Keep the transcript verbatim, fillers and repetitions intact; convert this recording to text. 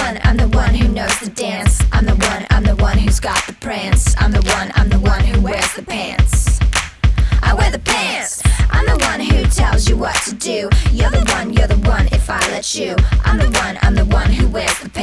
one, I'm the one who knows the dance. I'm the one, I'm the one who's got the prance. I'm the one, I'm the one who wears the pants. I wear the pants. I'm the one who tells you what to do. You're the one, you're the one if I let you. I'm the one, I'm the one who wears the pants.